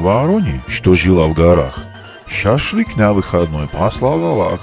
Вороне, что жила в горах, шашлык на выходной послал Аллах.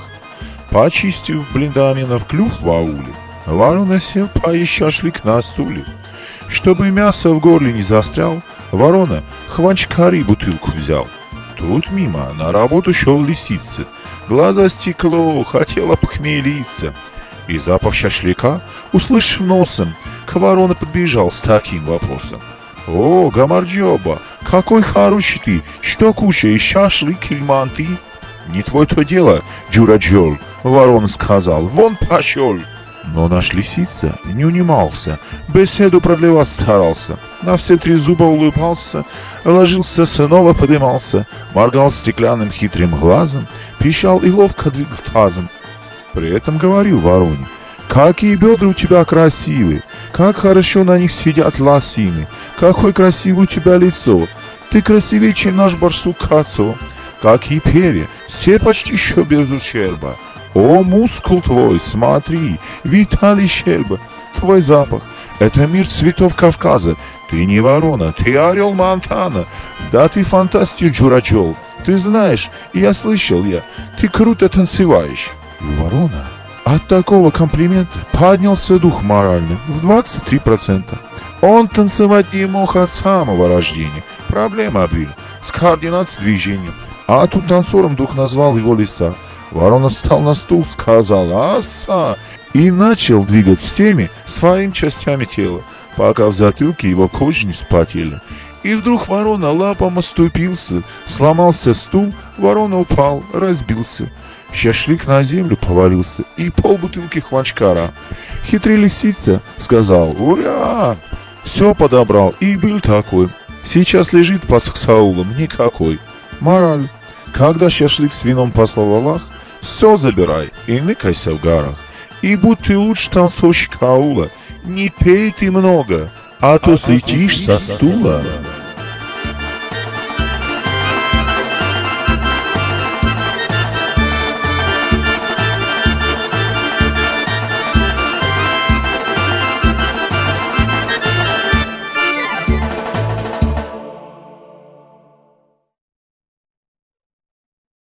Почистив блинданинов клюв в ауле, ворона сел поесть шашлык на стуле. Чтобы мясо в горле не застрял, ворона хванчкари бутылку взял. Тут мимо на работу шел лисица, глаза стекло, хотела похмелиться. И запах шашлыка, услышав носом, к вороне подбежал с таким вопросом. «О, гамарджоба, какой хороший ты! Что кушаешь, шашлык или манты?» «Не твое дело, Джураджол», — ворона сказал, — «вон пошел». Но наш лисица не унимался, беседу продлевать старался, на все три зуба улыбался, ложился, снова подымался, моргал стеклянным хитрым глазом, пищал и ловко двигал тазом. При этом говорил вороне: «Какие бедра у тебя красивые, как хорошо на них сидят лосины, какое красивое у тебя лицо, ты красивее, чем наш барсук Кацо, какие перья, все почти еще без ущерба. О, мускул твой, смотри, Виталий Щерба, твой запах, это мир цветов Кавказа, ты не ворона, ты орел Монтана, да ты фантастик, Джураджол, ты знаешь, я слышал, ты круто танцеваешь». И ворона от такого комплимента поднялся дух моральный в 23%. Он танцевать не мог от самого рождения, проблемы были с координацией движения, а тут танцором дух назвал его лиса. Ворона встал на стул, сказал «Аса!» и начал двигать всеми своими частями тела, пока в затылке его кожи не вспотели. И вдруг ворона лапом оступился, сломался стул, ворона упал, разбился. Шашлык на землю повалился и полбутылки хванчкара. Хитрый лисица сказал «Ура!», все подобрал и был такой. Сейчас лежит под саулом никакой. Мораль: когда шашлык с вином послал Аллах, все забирай и ныкайся в горах. И будь ты лучше танцовщик аула, не пей ты много, а то слетишь со стула.